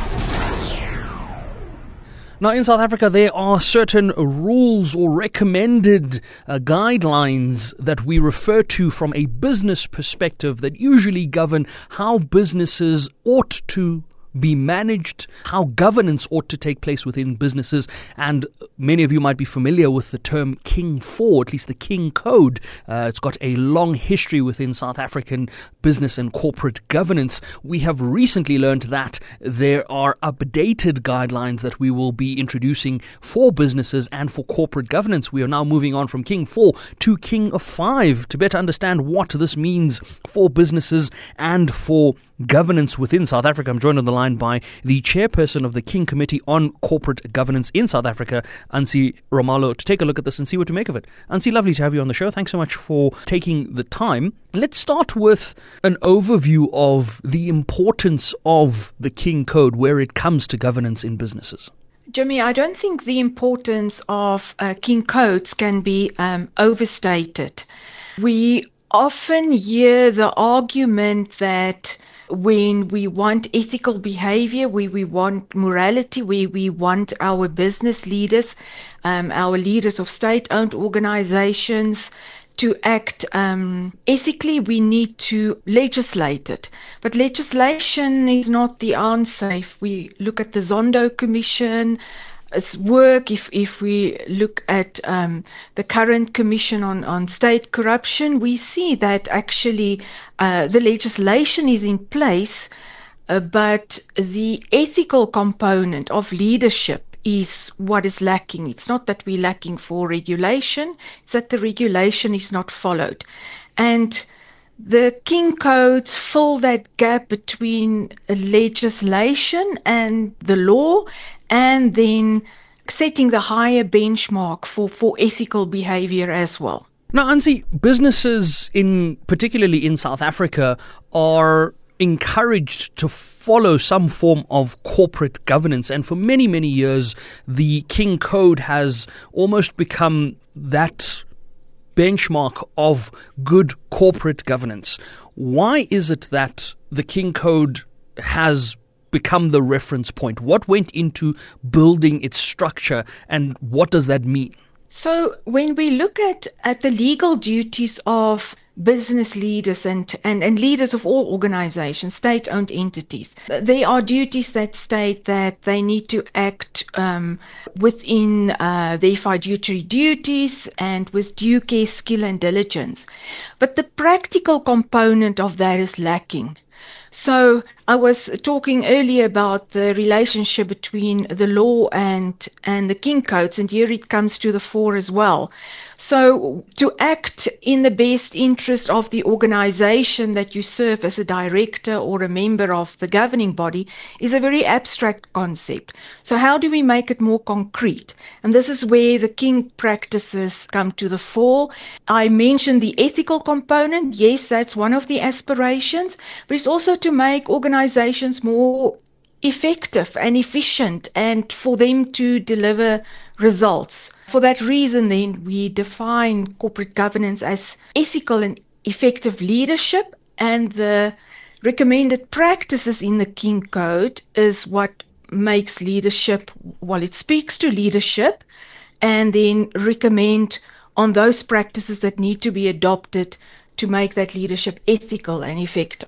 Now, in South Africa, there are certain rules or recommended uh, guidelines that we refer to from a business perspective that usually govern how businesses ought to be managed, how governance ought to take place within businesses. And many of you might be familiar with the term King four, at least the King Code. Uh, it's got a long history within South African business and corporate governance. We have recently learned that there are updated guidelines that we will be introducing for businesses and for corporate governance. We are now moving on from King four to King five to better understand what this means for businesses and for governance within South Africa. I'm joined on the line by the chairperson of the King Committee on Corporate Governance in South Africa, Ansi Romalo, to take a look at this and see what to make of it. Ansi, lovely to have you on the show. Thanks so much for taking the time. Let's start with an overview of the importance of the King Code where it comes to governance in businesses. Jimmy, I don't think the importance of uh, King Codes can be um, overstated. We often hear the argument that when we want ethical behavior, we, we want morality, we, we want our business leaders, um, our leaders of state-owned organizations to act um, ethically, we need to legislate it. But legislation is not the answer. If we look at the Zondo Commission, work, if if we look at um, the current Commission on, on State Corruption, we see that actually uh, the legislation is in place, uh, but the ethical component of leadership is what is lacking. It's not that we're lacking for regulation, it's that the regulation is not followed. And The King Codes fill that gap between legislation and the law, and then setting the higher benchmark for, for ethical behavior as well. Now, Ansi, businesses, in particularly in South Africa, are encouraged to follow some form of corporate governance. And for many, many years, the King Code has almost become that benchmark of good corporate governance. Why is it that the King Code has become the reference point? What went into building its structure, and what does that mean? So when we look at, at the legal duties of business leaders and, and, and leaders of all organizations, state-owned entities, there are duties that state that they need to act um, within uh, their fiduciary duties and with due care, skill and diligence. But the practical component of that is lacking. So I was talking earlier about the relationship between the law and, and the King Codes, and here it comes to the fore as well. So to act in the best interest of the organization that you serve as a director or a member of the governing body is a very abstract concept. So how do we make it more concrete? And this is where the King practices come to the fore. I mentioned the ethical component. Yes, that's one of the aspirations, but it's also to make organizations more effective and efficient and for them to deliver results. For that reason, then, we define corporate governance as ethical and effective leadership, and the recommended practices in the King Code is what makes leadership, well, it speaks to leadership, and then recommend on those practices that need to be adopted to make that leadership ethical and effective.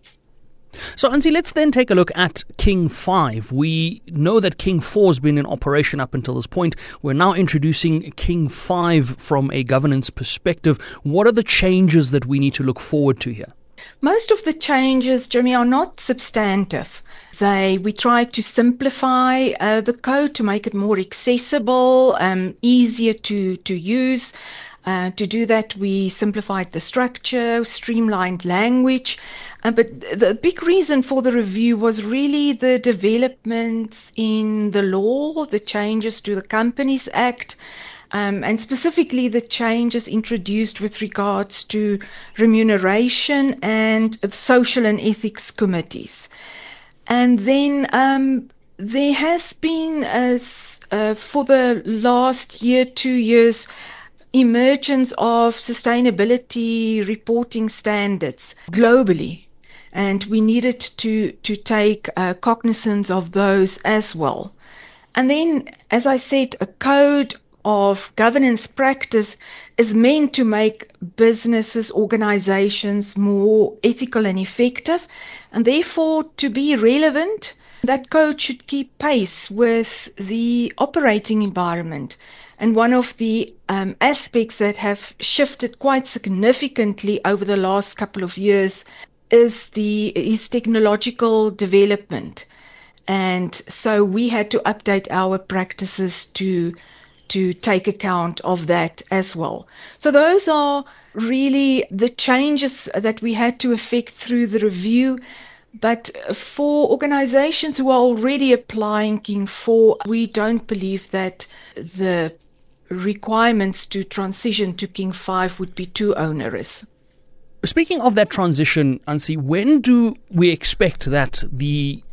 So, Ansi, let's then take a look at King five. We know that King four has been in operation up until this point. We're now introducing King five from a governance perspective. What are the changes that we need to look forward to here? Most of the changes, Jeremy, are not substantive. They, we try to simplify uh, the code to make it more accessible, um, easier to, to use. Uh, to do that, we simplified the structure, streamlined language. Uh, but the big reason for the review was really the developments in the law, the changes to the Companies Act, um, and specifically the changes introduced with regards to remuneration and social and ethics committees. And then um, there has been, uh, uh, for the last year, two years, emergence of sustainability reporting standards globally, and we needed to to take uh, cognizance of those as well. And then, as I said, a code of governance practice is meant to make businesses, organizations more ethical and effective, and therefore to be relevant, that code should keep pace with the operating environment. And one of the um, aspects that have shifted quite significantly over the last couple of years is the is technological development. And so we had to update our practices to to take account of that as well. So those are really the changes that we had to effect through the review. But for organizations who are already applying King four, we don't believe that the requirements to transition to King five would be too onerous. Speaking of that transition, Ansi, when do we expect that the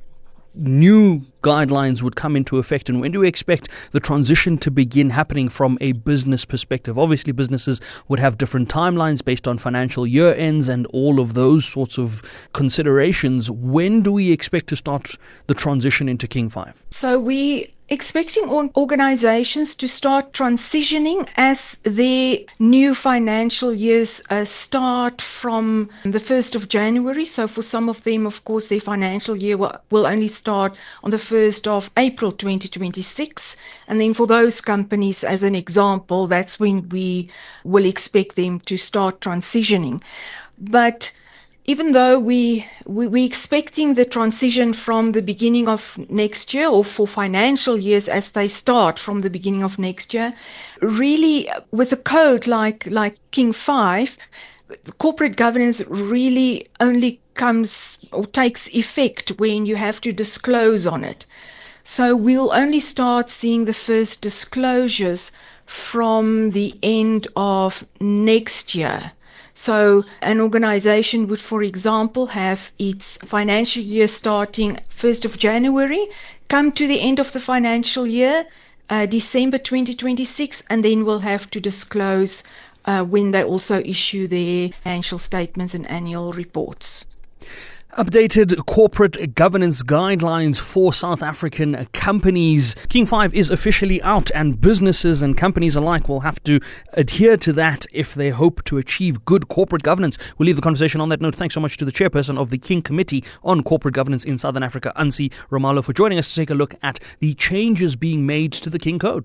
new guidelines would come into effect, and when do we expect the transition to begin happening from a business perspective? Obviously, businesses would have different timelines based on financial year ends and all of those sorts of considerations. When do we expect to start the transition into King five? So we expecting organizations to start transitioning as their new financial years uh, start from the first of January. So for some of them, of course, their financial year will, will only start on the first of April twenty twenty-six. And then for those companies, as an example, that's when we will expect them to start transitioning. But even though we, we, we're expecting the transition from the beginning of next year, or for financial years as they start from the beginning of next year, really with a code like, like King five, corporate governance really only comes or takes effect when you have to disclose on it. So we'll only start seeing the first disclosures from the end of next year. So an organization would, for example, have its financial year starting first of January, come to the end of the financial year, uh, December twenty twenty-six, and then we'll have to disclose uh, when they also issue their financial statements and annual reports. Updated corporate governance guidelines for South African companies. King five is officially out, and businesses and companies alike will have to adhere to that if they hope to achieve good corporate governance. We'll leave the conversation on that note. Thanks so much to the chairperson of the King Committee on Corporate Governance in Southern Africa, Ansi Romalo, for joining us to take a look at the changes being made to the King Code.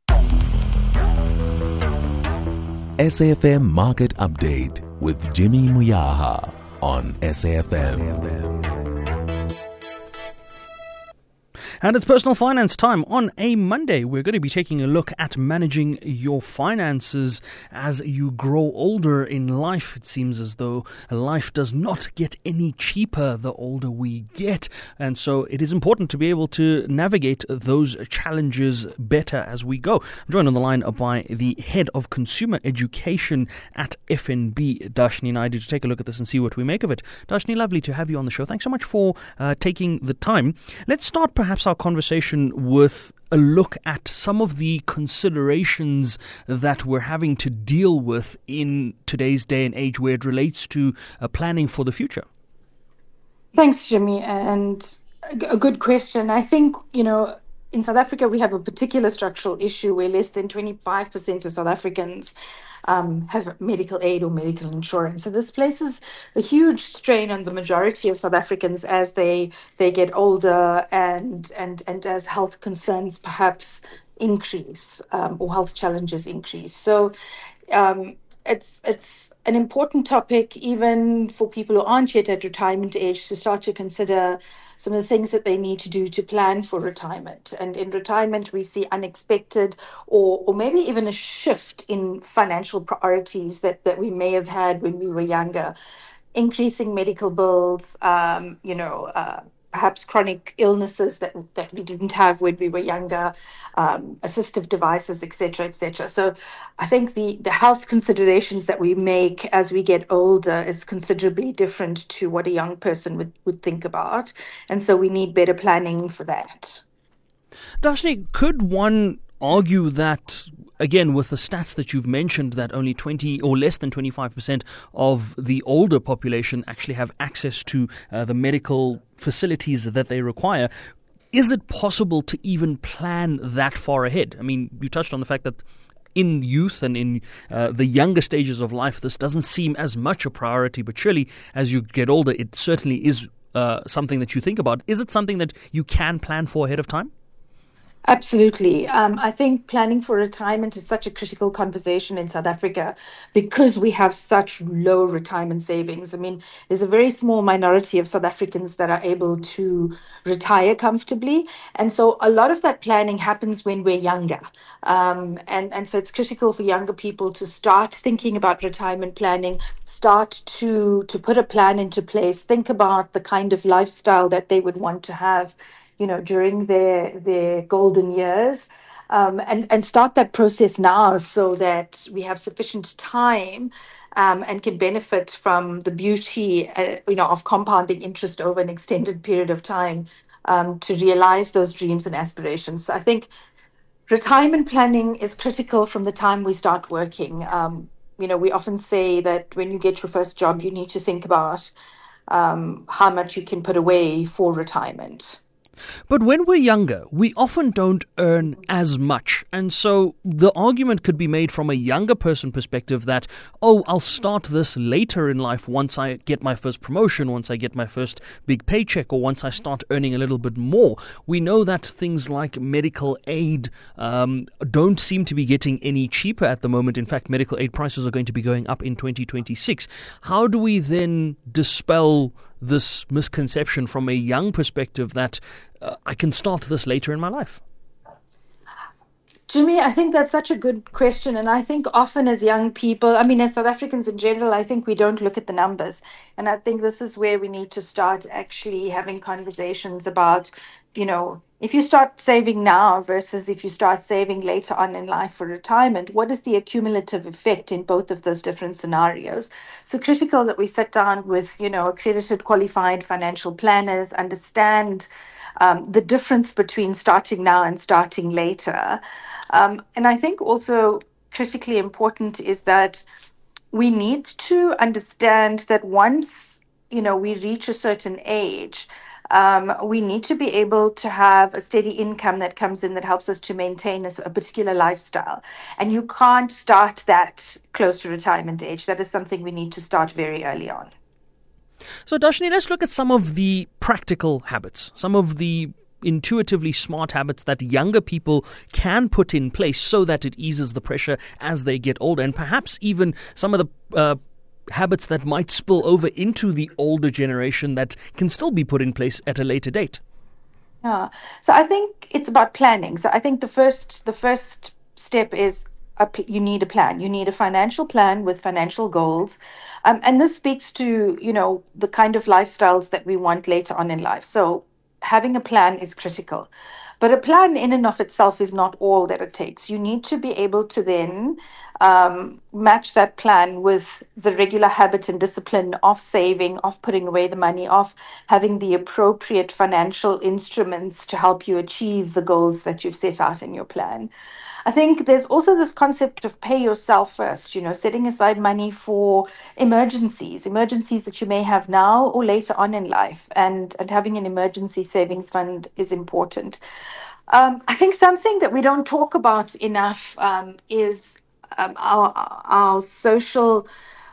S A F M Market Update with Jimmy Muyaha on S A F M. And it's personal finance time. On a Monday, we're going to be taking a look at managing your finances as you grow older in life. It seems as though life does not get any cheaper the older we get. And so it is important to be able to navigate those challenges better as we go. I'm joined on the line by the head of consumer education at F N B, Dashni Naidu, to take a look at this and see what we make of it. Dashni, lovely to have you on the show. Thanks so much for uh, taking the time. Let's start perhaps our conversation with a look at some of the considerations that we're having to deal with in today's day and age where it relates to uh, planning for the future. Thanks, Jimmy, and a good question. I think, you know, in South Africa, we have a particular structural issue where less than twenty-five percent of South Africans Um, have medical aid or medical insurance. So this places a huge strain on the majority of South Africans as they they get older and and and as health concerns perhaps increase um, or health challenges increase. So um, it's it's an important topic even for people who aren't yet at retirement age to start to consider some of the things that they need to do to plan for retirement. And in retirement, we see unexpected or or maybe even a shift in financial priorities that, that we may have had when we were younger. Increasing medical bills, um, you know, uh, perhaps chronic illnesses that, that we didn't have when we were younger, um, assistive devices, et cetera, et cetera. So I think the, the health considerations that we make as we get older is considerably different to what a young person would, would think about. And so we need better planning for that. Dashni, could one argue that, again, with the stats that you've mentioned, that only twenty or less than twenty-five percent of the older population actually have access to uh, the medical facilities that they require, is it possible to even plan that far ahead? I mean, you touched on the fact that in youth and in uh, the younger stages of life, this doesn't seem as much a priority, but surely as you get older, it certainly is uh, something that you think about. Is it something that you can plan for ahead of time? Absolutely. Um, I think planning for retirement is such a critical conversation in South Africa because we have such low retirement savings. I mean, there's a very small minority of South Africans that are able to retire comfortably. And so a lot of that planning happens when we're younger. Um, and, and so it's critical for younger people to start thinking about retirement planning, start to, to put a plan into place, think about the kind of lifestyle that they would want to have, you know, during their their golden years, um, and, and start that process now so that we have sufficient time um, and can benefit from the beauty, uh, you know, of compounding interest over an extended period of time um, to realize those dreams and aspirations. So I think retirement planning is critical from the time we start working. Um, you know, we often say that when you get your first job, you need to think about um, how much you can put away for retirement. But when we're younger, we often don't earn as much. And so the argument could be made from a younger person perspective that, oh, I'll start this later in life once I get my first promotion, once I get my first big paycheck, or once I start earning a little bit more. We know that things like medical aid um, don't seem to be getting any cheaper at the moment. In fact, medical aid prices are going to be going up in twenty twenty-six. How do we then dispel this misconception from a young perspective that uh, I can start this later in my life? Jimmy, I think that's such a good question. And I think often as young people, I mean, as South Africans in general, I think we don't look at the numbers. And I think this is where we need to start actually having conversations about, you know, if you start saving now versus if you start saving later on in life for retirement, what is the accumulative effect in both of those different scenarios? So critical that we sit down with, you know, accredited qualified financial planners, understand um, the difference between starting now and starting later. Um, and I think also critically important is that we need to understand that once, you know, we reach a certain age, um, we need to be able to have a steady income that comes in that helps us to maintain a, a particular lifestyle. And you can't start that close to retirement age. That is something we need to start very early on. So, Dashni, let's look at some of the practical habits, some of the intuitively smart habits that younger people can put in place so that it eases the pressure as they get older, and perhaps even some of the uh, habits that might spill over into the older generation that can still be put in place at a later date. Yeah. So I think it's about planning. So I think the first the first step is a, you need a plan. You need a financial plan with financial goals. Um, and this speaks to, you know, the kind of lifestyles that we want later on in life. So having a plan is critical. But a plan in and of itself is not all that it takes. You need to be able to then um, match that plan with the regular habit and discipline of saving, of putting away the money, of having the appropriate financial instruments to help you achieve the goals that you've set out in your plan. I think there's also this concept of pay yourself first, you know, setting aside money for emergencies, emergencies that you may have now or later on in life, and, and having an emergency savings fund is important. Um, I think something that we don't talk about enough um, is um, our, our social,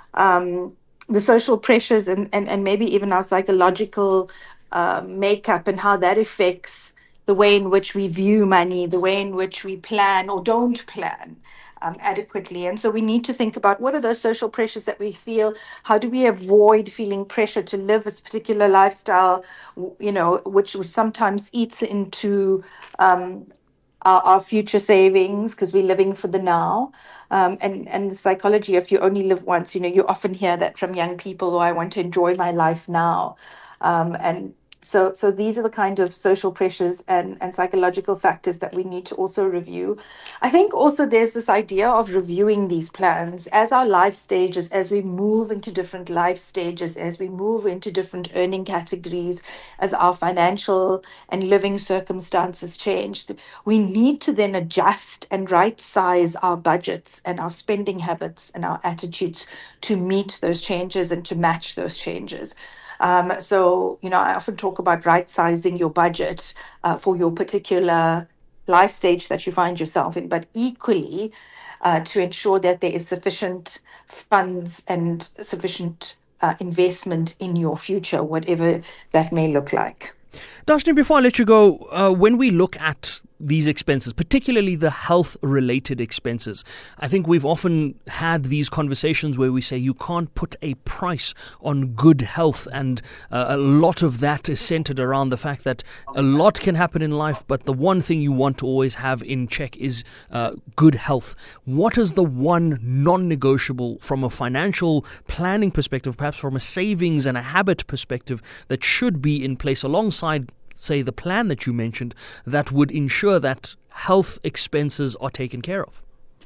um, the social pressures and, and, and maybe even our psychological uh, makeup and how that affects the way in which we view money, the way in which we plan or don't plan um, adequately. And so we need to think about what are those social pressures that we feel? How do we avoid feeling pressure to live this particular lifestyle, you know, which, which sometimes eats into um, our, our future savings because we're living for the now. Um, and, and the psychology, if you only live once, you know, you often hear that from young people, oh, I want to enjoy my life now. Um, and So so these are the kind of social pressures and, and psychological factors that we need to also review. I think also there's this idea of reviewing these plans as our life stages, as we move into different life stages, as we move into different earning categories, as our financial and living circumstances change. We need to then adjust and right size our budgets and our spending habits and our attitudes to meet those changes and to match those changes. Um, so, you know, I often talk about right-sizing your budget uh, for your particular life stage that you find yourself in, but equally uh, to ensure that there is sufficient funds and sufficient uh, investment in your future, whatever that may look like. Dashni, before I let you go, uh, when we look at these expenses, particularly the health-related expenses, I think we've often had these conversations where we say you can't put a price on good health, and uh, a lot of that is centered around the fact that a lot can happen in life, but the one thing you want to always have in check is uh, good health. What is the one non-negotiable from a financial planning perspective, perhaps from a savings and a habit perspective, that should be in place alongside, say, the plan that you mentioned, that would ensure that health expenses are taken care of?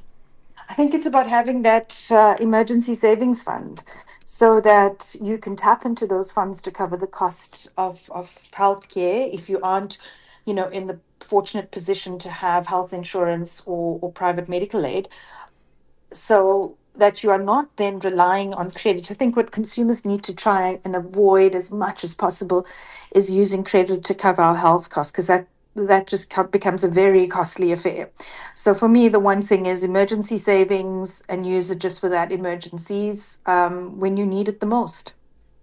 I think it's about having that uh, emergency savings fund so that you can tap into those funds to cover the cost of, of healthcare if you aren't, you know, in the fortunate position to have health insurance or, or private medical aid. So that you are not then relying on credit. I think what consumers need to try and avoid as much as possible is using credit to cover our health costs, because that that just becomes a very costly affair. So for me, the one thing is emergency savings, and use it just for that emergencies um, when you need it the most.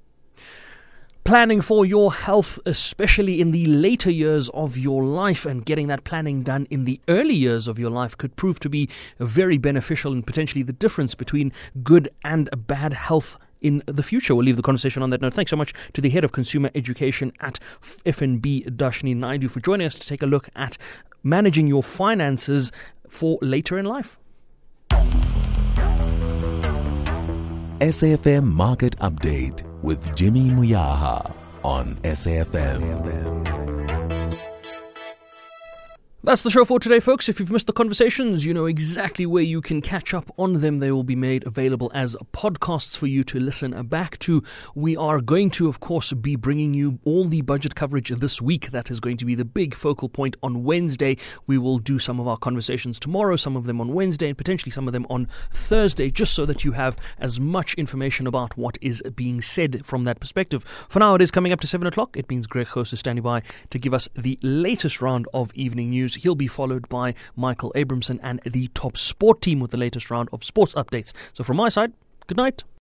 Planning for your health, especially in the later years of your life, and getting that planning done in the early years of your life could prove to be very beneficial and potentially the difference between good and bad health in the future. We'll leave the conversation on that note. Thanks so much to the Head of Consumer Education at F N B, Dashni Naidoo, for joining us to take a look at managing your finances for later in life. S A F M Market Update with Jimmy Muyaha on S A F M. That's the show for today, folks. If you've missed the conversations, you know exactly where you can catch up on them. They will be made available as podcasts for you to listen back to. We are going to, of course, be bringing you all the budget coverage this week. That is going to be the big focal point on Wednesday. We will do some of our conversations tomorrow, some of them on Wednesday, and potentially some of them on Thursday, just so that you have as much information about what is being said from that perspective. For now, it is coming up to seven o'clock. It means Greg Khosa is standing by to give us the latest round of evening news. He'll be followed by Michael Abramson and the Top Sport team with the latest round of sports updates. So from my side, good night.